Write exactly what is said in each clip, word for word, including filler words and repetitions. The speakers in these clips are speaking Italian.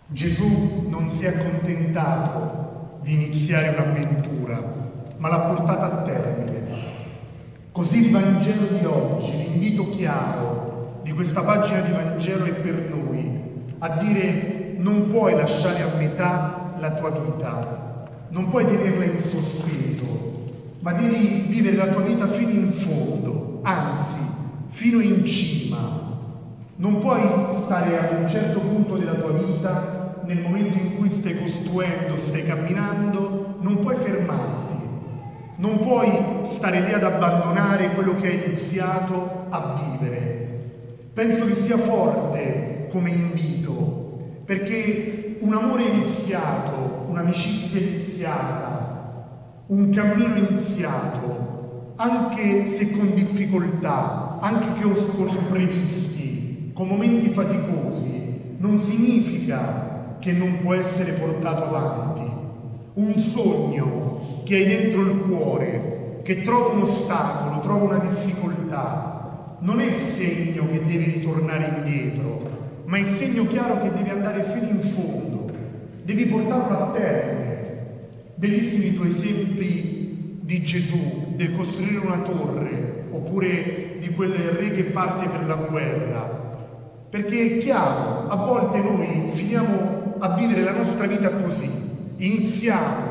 Gesù non si è accontentato di iniziare un'avventura, ma l'ha portata a termine. Così il Vangelo di oggi, l'invito chiaro di questa pagina di Vangelo è per noi, a dire: non puoi lasciare a metà la tua vita, non puoi tenerla in sospeso, ma devi vivere la tua vita fino in fondo, anzi, fino in cima. Non puoi stare ad un certo punto della tua vita, nel momento in cui stai costruendo, stai camminando, non puoi fermarti, non puoi stare lì ad abbandonare quello che hai iniziato a vivere. Penso che sia forte come invito, perché un amore iniziato, un'amicizia iniziata, un cammino iniziato, anche se con difficoltà, anche con imprevisti, con momenti faticosi, non significa che non può essere portato avanti. Un sogno che hai dentro il cuore, che trova un ostacolo, trova una difficoltà, non è segno che devi ritornare indietro, ma è segno chiaro che devi andare fino in fondo, devi portarlo a termine. Bellissimi i tuoi esempi di Gesù, del costruire una torre, oppure di quel re che parte per la guerra. Perché è chiaro, a volte noi finiamo a vivere la nostra vita così, iniziamo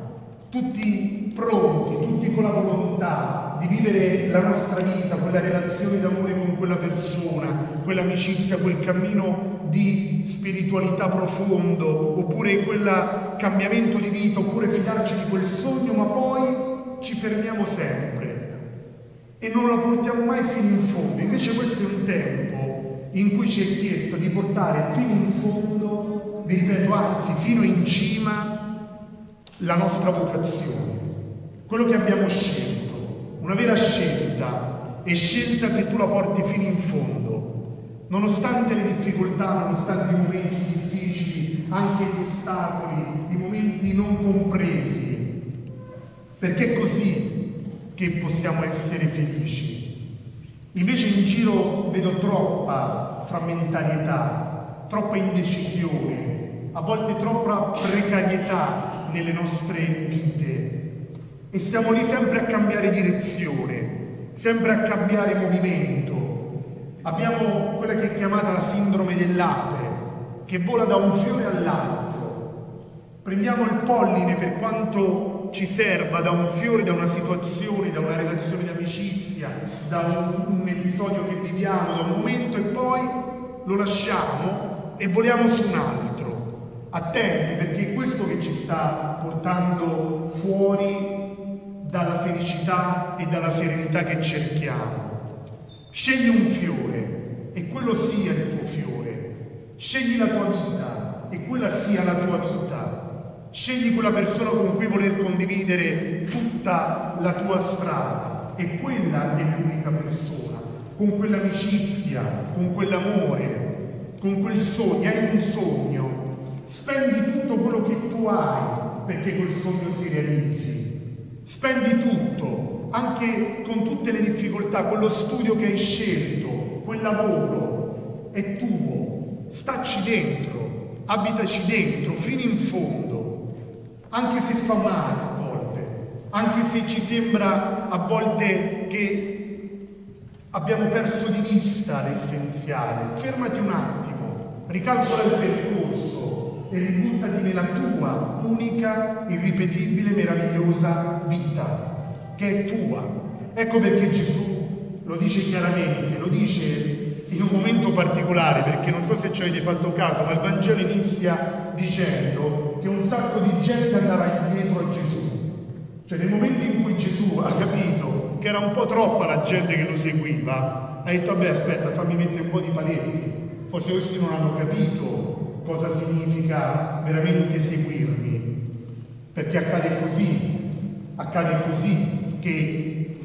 tutti pronti, tutti con la volontà di vivere la nostra vita, quella relazione d'amore con quella persona, quell'amicizia, quel cammino di spiritualità profondo, oppure quel cambiamento di vita, oppure fidarci di quel sogno, ma poi ci fermiamo sempre e non lo portiamo mai fino in fondo. Invece questo è un tempo in cui ci è chiesto di portare fino in fondo, vi ripeto, anzi fino in cima, la nostra vocazione, quello che abbiamo scelto, una vera scelta, e scelta se tu la porti fino in fondo, nonostante le difficoltà, nonostante i momenti difficili, anche gli ostacoli, i momenti non compresi, perché è così che possiamo essere felici. Invece in giro vedo troppa frammentarietà, troppa indecisione, a volte troppa precarietà nelle nostre vite, e stiamo lì sempre a cambiare direzione, sempre a cambiare movimento. Abbiamo quella che è chiamata la sindrome dell'ape, che vola da un fiore all'altro. Prendiamo il polline per quanto ci serva da un fiore, da una situazione, da una relazione di amicizia, da un, un episodio che viviamo, da un momento, e poi lo lasciamo e voliamo su un altro. Attenti, perché è questo che ci sta portando fuori dalla felicità e dalla serenità che cerchiamo. Scegli un fiore e quello sia il tuo fiore. Scegli la tua vita e quella sia la tua vita. Scegli quella persona con cui voler condividere tutta la tua strada, e quella è l'unica persona, con quell'amicizia, con quell'amore, con quel sogno. Hai un sogno, spendi tutto quello che tu hai perché quel sogno si realizzi. Spendi tutto, anche con tutte le difficoltà, quello studio che hai scelto, quel lavoro è tuo. Staci dentro, abitaci dentro, fino in fondo, anche se fa male a volte, anche se ci sembra a volte che abbiamo perso di vista l'essenziale. Fermati un attimo, ricalcola il percorso e ributtati nella tua unica, irripetibile, meravigliosa vita, che è tua. Ecco perché Gesù lo dice chiaramente, lo dice in un momento particolare, perché non so se ci avete fatto caso, ma il Vangelo inizia dicendo che un sacco di gente andava indietro a Gesù. Cioè nel momento in cui Gesù ha capito che era un po' troppa la gente che lo seguiva, ha detto: vabbè, aspetta, fammi mettere un po' di paletti, forse questi non hanno capito cosa significa veramente seguirmi, perché accade così, accade così che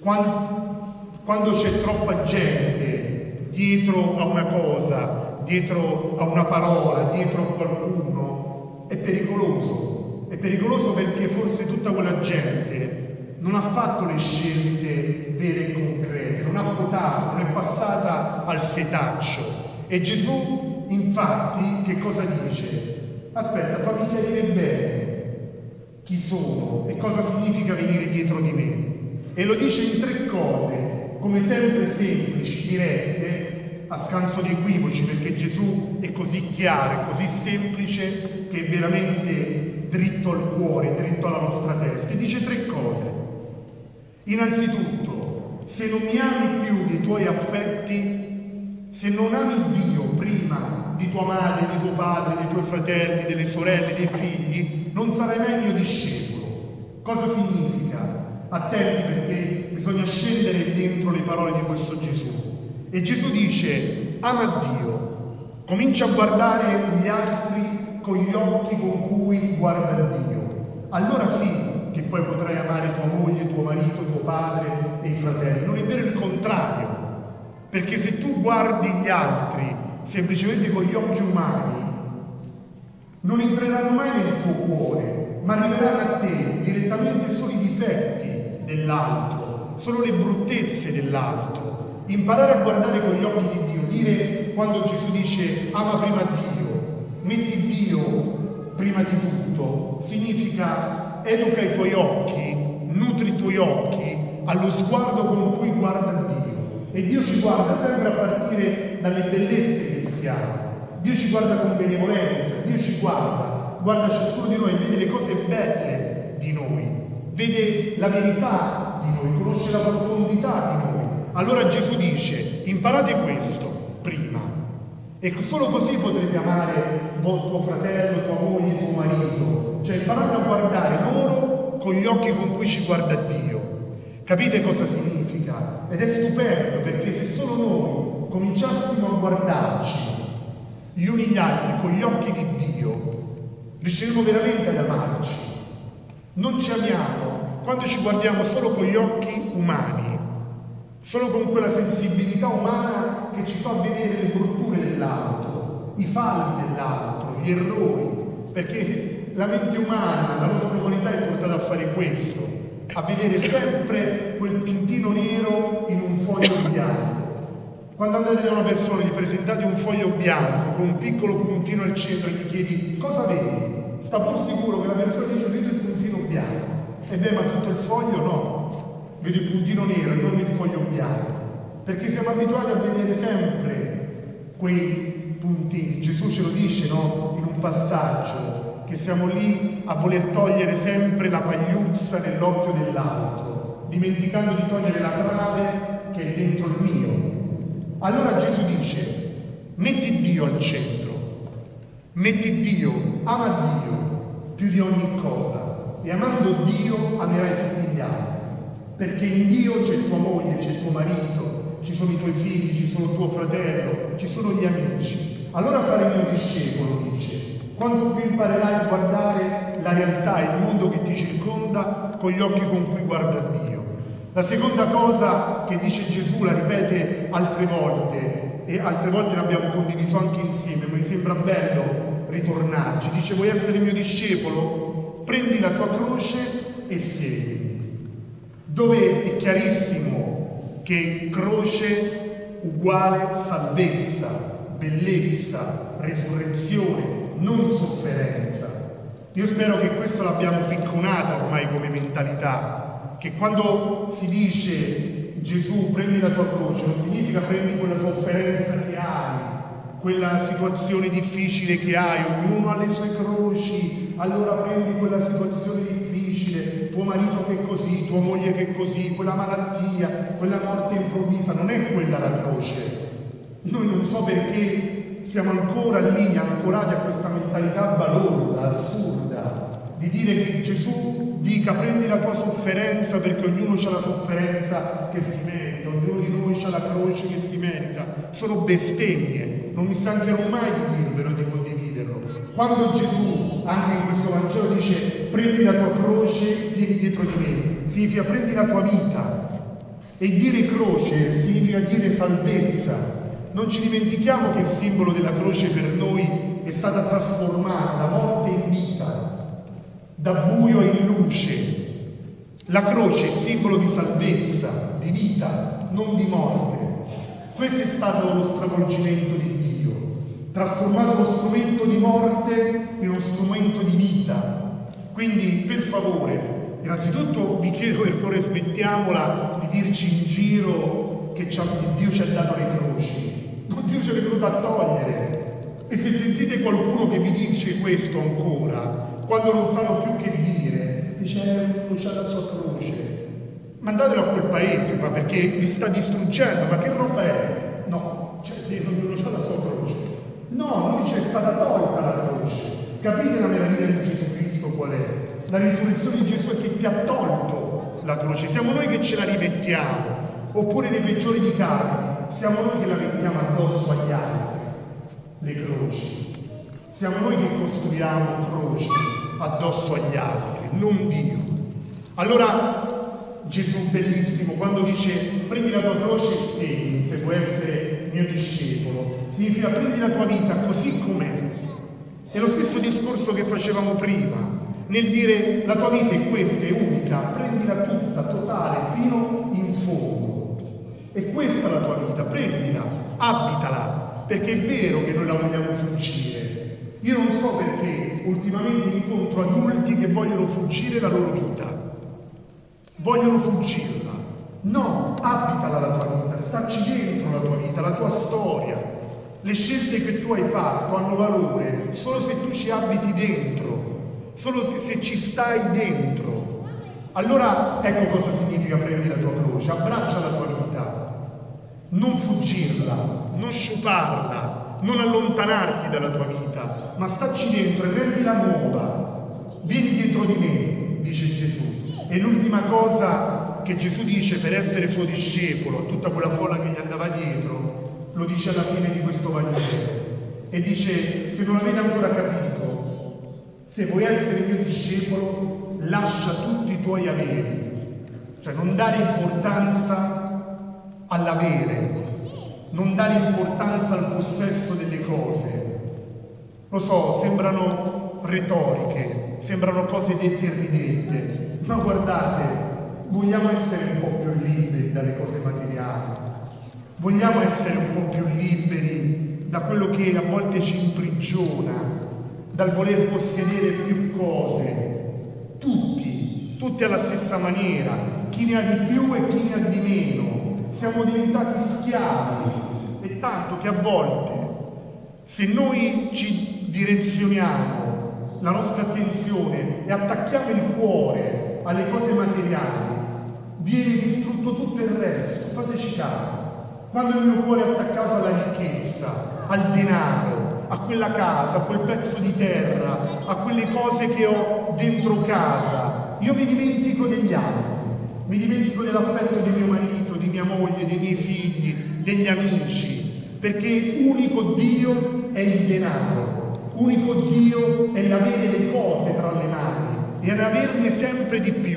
quando, quando c'è troppa gente dietro a una cosa, dietro a una parola, dietro a qualcuno, è pericoloso. È pericoloso perché forse tutta quella gente non ha fatto le scelte vere e concrete, non ha votato, non è passata al setaccio. E Gesù infatti, che cosa dice? Aspetta, fammi chiarire bene chi sono e cosa significa venire dietro di me. E lo dice in tre cose, come sempre semplici, dirette, a scanso di equivoci, perché Gesù è così chiaro, è così semplice, che è veramente dritto al cuore, dritto alla nostra testa. E dice tre cose. Innanzitutto, se non mi ami più dei tuoi affetti, se non ami Dio prima di tua madre, di tuo padre, dei tuoi fratelli, delle sorelle, dei figli, non sarai mai mio discepolo. Cosa significa? Attenti, perché bisogna scendere dentro le parole di questo Gesù. E Gesù dice: ama Dio, comincia a guardare gli altri con gli occhi con cui guarda Dio. Allora sì che poi potrai amare tua moglie, tuo marito, tuo padre e i fratelli. Non è vero il contrario, perché se tu guardi gli altri semplicemente con gli occhi umani, non entreranno mai nel tuo cuore, ma arriveranno a te direttamente solo i difetti dell'altro, solo le bruttezze dell'altro. Imparare a guardare con gli occhi di Dio, dire, quando Gesù dice ama prima Dio, metti Dio prima di tutto, significa educa i tuoi occhi, nutri i tuoi occhi allo sguardo con cui guarda Dio. E Dio ci guarda sempre a partire dalle bellezze che siamo. Dio ci guarda con benevolenza, Dio ci guarda, guarda ciascuno di noi e vede le cose belle di noi, vede la verità di noi, conosce la profondità di noi. Allora Gesù dice: imparate questo prima, e solo così potrete amare tuo fratello, tua moglie, tuo marito. Cioè imparate a guardare loro con gli occhi con cui ci guarda Dio. Capite cosa significa? Ed è stupendo, perché se solo noi cominciassimo a guardarci gli uni gli altri con gli occhi di Dio, riusciremo veramente ad amarci. Non ci amiamo quando ci guardiamo solo con gli occhi umani, solo con quella sensibilità umana che ci fa vedere le brutture dell'altro, i falli dell'altro, gli errori, perché la mente umana, la nostra umanità è portata a fare questo, a vedere sempre quel puntino nero in un foglio bianco. Quando andate da una persona, gli presentate un foglio bianco con un piccolo puntino al centro e gli chiedi cosa vedi, sta pur sicuro che la persona dice vedo il puntino bianco. E beh, ma tutto il foglio no, vedo il puntino nero e non il foglio bianco, perché siamo abituati a vedere sempre quei puntini. Gesù ce lo dice, no? In un passaggio, che siamo lì a voler togliere sempre la pagliuzza nell'occhio dell'altro, dimenticando di togliere la trave che è dentro il mio. Allora Gesù dice: metti Dio al centro, metti Dio, ama Dio più di ogni cosa, e amando Dio amerai tutti gli altri, perché in Dio c'è tua moglie, c'è tuo marito, ci sono i tuoi figli, ci sono tuo fratello, ci sono gli amici. Allora sarai mio discepolo, dice, quanto più imparerai a guardare la realtà, il mondo che ti circonda con gli occhi con cui guarda Dio. La seconda cosa che dice Gesù, la ripete altre volte, e altre volte l'abbiamo condiviso anche insieme, ma mi sembra bello ritornarci. Dice: vuoi essere mio discepolo? Prendi la tua croce e seguimi. Dove è chiarissimo che croce uguale salvezza, bellezza, resurrezione, non sofferenza. Io spero che questo l'abbiamo picconata ormai come mentalità, che quando si dice Gesù prendi la tua croce non significa prendi quella sofferenza che hai, quella situazione difficile che hai, ognuno ha le sue croci, allora prendi quella situazione difficile, tuo marito che è così, tua moglie che è così, quella malattia, quella morte improvvisa. Non è quella la croce. Noi non so perché siamo ancora lì, ancorati a questa mentalità balorda, assurda, di dire che Gesù dica prendi la tua sofferenza, perché ognuno ha la sofferenza che si merita, ognuno di noi ha la croce che si merita. Sono bestemmie, non mi stancherò mai di dirvelo e di condividerlo. Quando Gesù, anche in questo Vangelo, dice prendi la tua croce, vieni dietro di me, significa prendi la tua vita. E dire croce significa dire salvezza. Non ci dimentichiamo che il simbolo della croce per noi è stata trasformata da morte in vita, da buio in luce. La croce è simbolo di salvezza, di vita, non di morte. Questo è stato lo stravolgimento di Dio. trasformato lo strumento di morte in uno strumento di vita. Quindi, per favore, innanzitutto vi chiedo per favore smettiamola di dirci in giro che Dio ci ha dato le croci. Non Dio ce l'è venuto a togliere. E se sentite qualcuno che vi dice questo ancora, quando non sanno più che dire, dice eh, c'ha la sua croce. Mandatelo a quel paese, ma perché vi sta distruggendo, ma che roba è? No, cioè non c'ha la sua croce. No, noi ci è stata tolta la croce. Capite la meraviglia di Gesù Cristo qual è? La risurrezione di Gesù è che ti ha tolto la croce. Siamo noi che ce la rimettiamo, oppure nei peggiori di casi, siamo noi che la mettiamo addosso agli altri, le croci. Siamo noi che costruiamo croci addosso agli altri, non Dio. Allora Gesù bellissimo quando dice prendi la tua croce e segui se vuoi essere mio discepolo, significa prendi la tua vita così com'è. È lo stesso discorso che facevamo prima nel dire la tua vita è questa, è unica, prendila tutta, totale, fino in fondo. E questa è la tua vita, prendila, abitala, perché è vero che noi la vogliamo fuggire. Io non so perché ultimamente incontro adulti che vogliono fuggire la loro vita. Vogliono fuggirla. No, abitala la tua vita, stacci dentro la tua vita, la tua storia. Le scelte che tu hai fatto hanno valore solo se tu ci abiti dentro, solo se ci stai dentro. Allora ecco cosa significa prendi la tua croce, abbraccia la tua vita, non fuggirla, non sciuparla, non allontanarti dalla tua vita, ma stacci dentro e rendila nuova. Vieni dietro di me, dice Gesù. E l'ultima cosa che Gesù dice per essere suo discepolo a tutta quella folla che gli andava dietro, lo dice alla fine di questo Vangelo. E dice, se non avete ancora capito, se vuoi essere mio discepolo, lascia tutti i tuoi averi. Cioè non dare importanza all'avere, non dare importanza al possesso delle cose. Lo so, sembrano retoriche, sembrano cose dette e ridette. Ma guardate, vogliamo essere un po' più liberi dalle cose materiali, vogliamo essere un po' più liberi da quello che a volte ci imprigiona, dal voler possedere più cose, tutti, tutti alla stessa maniera, chi ne ha di più e chi ne ha di meno, siamo diventati schiavi, e tanto che a volte, se noi ci direzioniamo la nostra attenzione e attacchiamo il cuore alle cose materiali, viene distrutto tutto il resto. Fateci caso, quando il mio cuore è attaccato alla ricchezza, al denaro, a quella casa, a quel pezzo di terra, a quelle cose che ho dentro casa, io mi dimentico degli altri, mi dimentico dell'affetto di mio marito, di mia moglie, dei miei figli, degli amici, perché unico Dio è il denaro. Unico Dio è l'avere le cose tra le mani e averne sempre di più.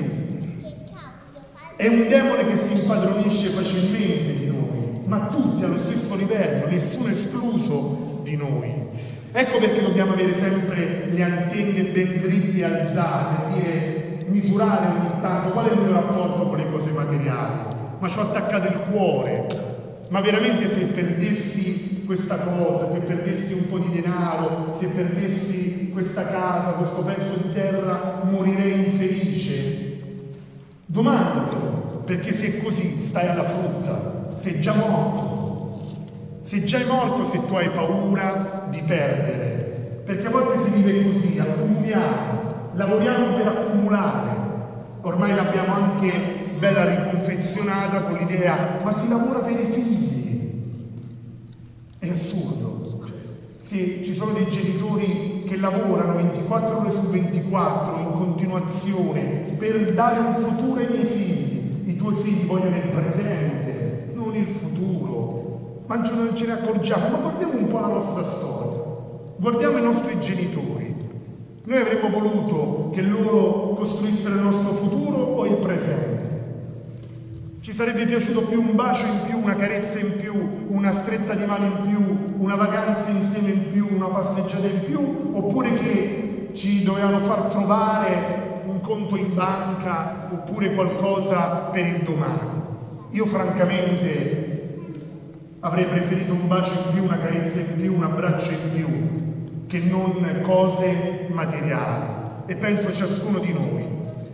È un demone che si impadronisce facilmente di noi, ma tutti allo stesso livello, nessuno escluso di noi. Ecco perché dobbiamo avere sempre le antenne ben dritte e alzate, per dire, misurare ogni tanto qual è il mio rapporto con le cose materiali. Ma ci ho attaccato il cuore. Ma veramente se perdessi questa cosa, se perdessi un po' di denaro, se perdessi questa casa, questo pezzo di terra, morirei infelice? Domandatelo, perché se è così stai alla frutta, sei già morto. Sei già morto se tu hai paura di perdere, perché a volte si vive così, accumuliamo, lavoriamo per accumulare. Ormai l'abbiamo anche bella riconfezionata con l'idea, ma si lavora per i figli. È assurdo. Se ci sono dei genitori che lavorano ventiquattro ore su ventiquattro in continuazione per dare un futuro ai miei figli, i tuoi figli vogliono il presente, non il futuro. Ma non ce ne accorgiamo, ma guardiamo un po' la nostra storia, guardiamo i nostri genitori. Noi avremmo voluto che loro costruissero il nostro futuro o il presente? Ci sarebbe piaciuto più un bacio in più, una carezza in più, una stretta di mano in più, una vacanza insieme in più, una passeggiata in più, oppure che ci dovevano far trovare un conto in banca oppure qualcosa per il domani? Io francamente avrei preferito un bacio in più, una carezza in più, un abbraccio in più, che non cose materiali. E penso ciascuno di noi.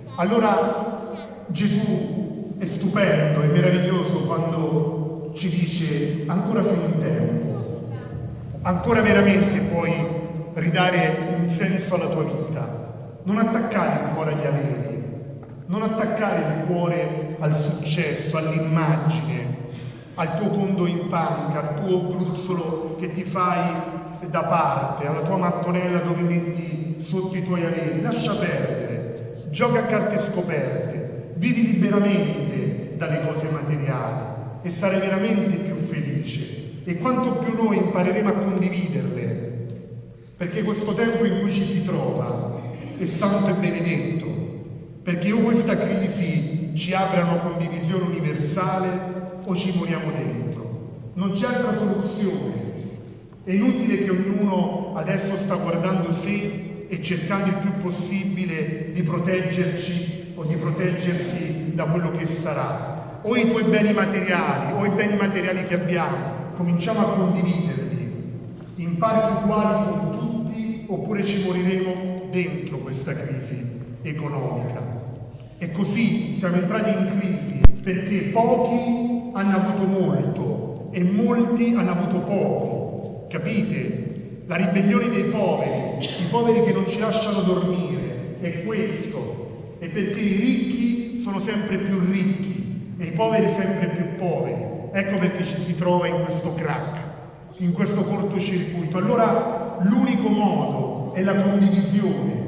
Allora Gesù è stupendo, è meraviglioso quando ci dice: ancora sei in tempo, ancora veramente puoi ridare un senso alla tua vita. Non attaccare il cuore agli averi, non attaccare il cuore al successo, all'immagine, al tuo conto in banca, al tuo gruzzolo che ti fai da parte, alla tua mattonella dove metti sotto i tuoi averi. Lascia perdere, gioca a carte scoperte, vivi liberamente dalle cose materiali e sarai veramente più felice. E quanto più noi impareremo a condividerle, perché questo tempo in cui ci si trova è santo e benedetto, perché o questa crisi ci apre a una condivisione universale o ci moriamo dentro. Non c'è altra soluzione. È inutile che ognuno adesso sta guardando sé e cercando il più possibile di proteggerci o di proteggersi da quello che sarà. O i tuoi beni materiali o i beni materiali che abbiamo, cominciamo a condividerli in parti uguali con tutti, oppure ci moriremo dentro questa crisi economica. E così siamo entrati in crisi perché pochi hanno avuto molto e molti hanno avuto poco. Capite? La ribellione dei poveri, i poveri che non ci lasciano dormire, è questo. È perché i ricchi sono sempre più ricchi e i poveri sempre più poveri. Ecco perché ci si trova in questo crack, in questo cortocircuito. Allora l'unico modo è la condivisione,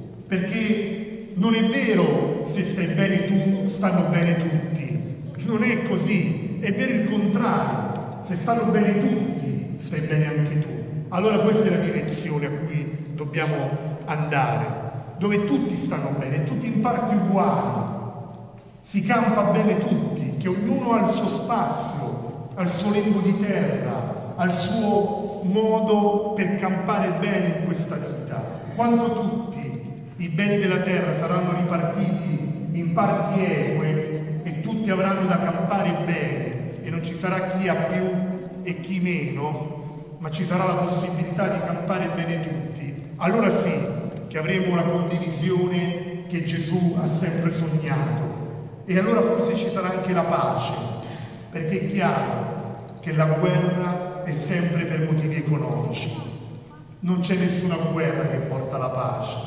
perché non è vero se stai bene tu, stanno bene tutti. Non è così, è vero il contrario. Se stanno bene tutti, stai bene anche tu. Allora questa è la direzione a cui dobbiamo andare, dove tutti stanno bene, tutti in parti uguali. Si campa bene tutti, che ognuno ha il suo spazio, ha il suo lembo di terra, ha il suo modo per campare bene in questa vita. Quando tutti i beni della terra saranno ripartiti in parti eque e tutti avranno da campare bene e non ci sarà chi ha più e chi meno, ma ci sarà la possibilità di campare bene tutti, allora sì che avremo la condivisione che Gesù ha sempre sognato. E allora forse ci sarà anche la pace, perché è chiaro che la guerra è sempre per motivi economici. Non c'è nessuna guerra che porta alla pace.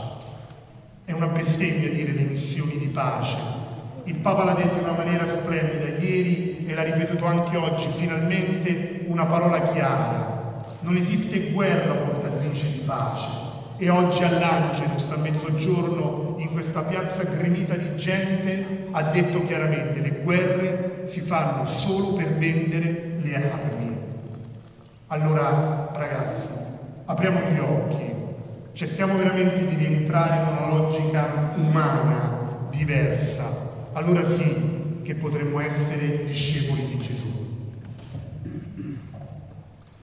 È una bestemmia dire le missioni di pace. Il Papa l'ha detto in una maniera splendida ieri e l'ha ripetuto anche oggi, finalmente una parola chiara. Non esiste guerra portatrice di pace. E oggi all'Angelus, a mezzogiorno, in questa piazza gremita di gente, ha detto chiaramente: le guerre si fanno solo per vendere le armi. Allora, ragazzi, apriamo gli occhi, cerchiamo veramente di rientrare in una logica umana diversa. Allora sì che potremmo essere discepoli di Gesù.